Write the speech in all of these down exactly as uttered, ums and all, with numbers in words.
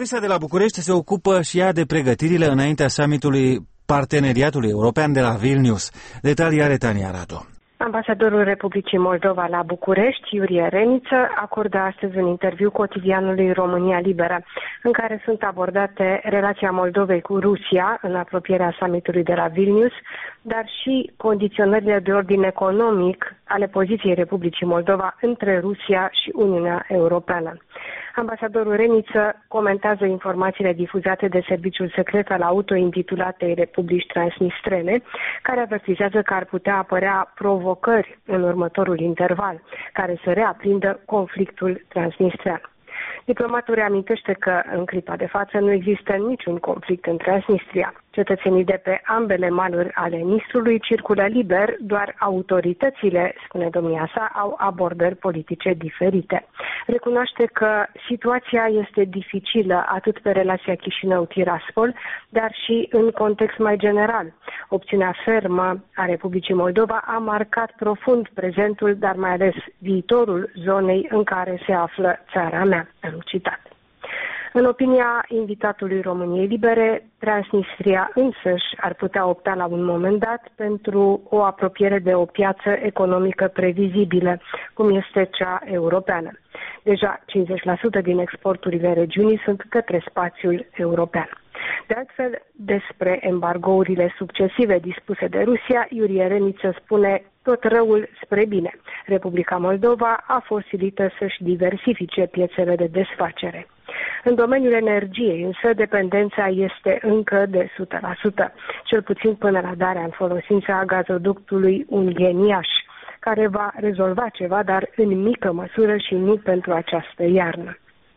Presa de la București se ocupă și ea de pregătirile înaintea summitului Parteneriatului European de la Vilnius. Detalii are Tania Radu. Ambasadorul Republicii Moldova la București, Iurie Reniță, acordă astăzi un interviu cotidianului România Liberă, în care sunt abordate relația Moldovei cu Rusia în apropierea summitului de la Vilnius, dar și condiționările de ordin economic ale poziției Republicii Moldova între Rusia și Uniunea Europeană. Ambasadorul Reniță comentează informațiile difuzate de serviciul secret al autointitulatei Republici Transnistrene, care avertizează că ar putea apărea provocări în următorul interval, care să reaprindă conflictul transnistrean. Diplomatul reamintește că, în clipa de față, nu există niciun conflict în Transnistria. Cetățenii de pe ambele maluri ale Nistrului circulă liber, doar autoritățile, spune domnia sa, au abordări politice diferite. Recunoaște că situația este dificilă atât pe relația Chișinău-Tiraspol, dar și în context mai general. Opțiunea fermă a Republicii Moldova a marcat profund prezentul, dar mai ales viitorul zonei în care se află țara mea, am citat. În opinia invitatului României Libere, Transnistria însăși ar putea opta la un moment dat pentru o apropiere de o piață economică previzibilă, cum este cea europeană. Deja cincizeci la sută din exporturile regiunii sunt către spațiul european. De altfel, despre embargourile succesive dispuse de Rusia, Iurie Reniță spune tot răul spre bine. Republica Moldova a fost silită să-și diversifice piețele de desfacere. În domeniul energiei, însă, dependența este încă de o sută la sută, cel puțin până la darea în folosință a gazoductului Ungheni-Iași, care va rezolva ceva, dar în mică măsură și nu pentru această iarnă.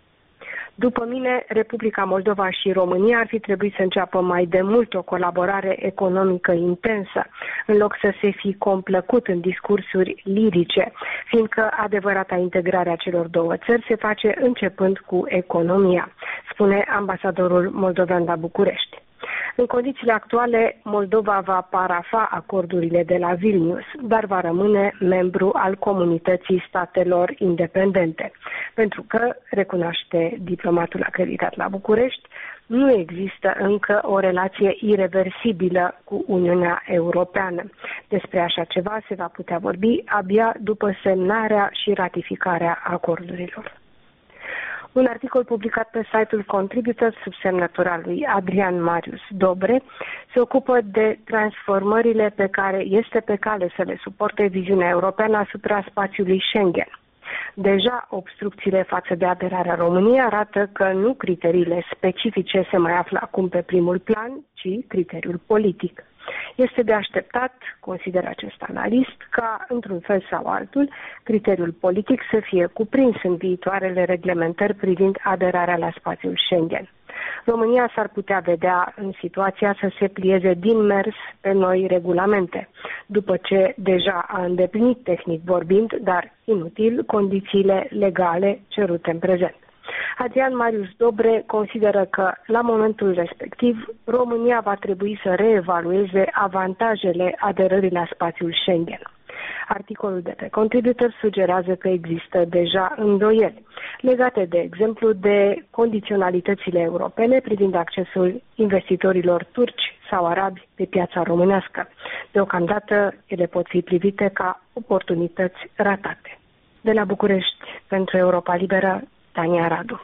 După mine, Republica Moldova și România ar fi trebuit să înceapă mai de mult o colaborare economică intensă, în loc să se fi complăcut în discursuri lirice, fiindcă adevărata integrare a celor două țări se face începând cu economia, spune ambasadorul moldovean la București. În condițiile actuale, Moldova va parafa acordurile de la Vilnius, dar va rămâne membru al comunității statelor independente, pentru că, recunoaște diplomatul acreditat la București, nu există încă o relație ireversibilă cu Uniunea Europeană. Despre așa ceva se va putea vorbi abia după semnarea și ratificarea acordurilor. Un articol publicat pe site-ul Contributor sub semnătura lui Adrian Marius Dobre se ocupă de transformările pe care este pe cale să le suporte viziunea europeană asupra spațiului Schengen. Deja, obstrucțiile față de aderarea României arată că nu criteriile specifice se mai află acum pe primul plan, ci criteriul politic. Este de așteptat, consideră acest analist, ca, într-un fel sau altul, criteriul politic să fie cuprins în viitoarele reglementări privind aderarea la spațiul Schengen. România s-ar putea vedea în situația să se plieze din mers pe noi regulamente, după ce deja a îndeplinit tehnic vorbind, dar inutil, condițiile legale cerute în prezent. Adrian Marius Dobre consideră că, la momentul respectiv, România va trebui să reevalueze avantajele aderării la spațiul Schengen. Articolul de pe Contributor sugerează că există deja îndoieli legate, de exemplu, de condiționalitățile europene privind accesul investitorilor turci sau arabi pe piața românească. Deocamdată, ele pot fi privite ca oportunități ratate. De la București, pentru Europa Liberă, Tania Radu.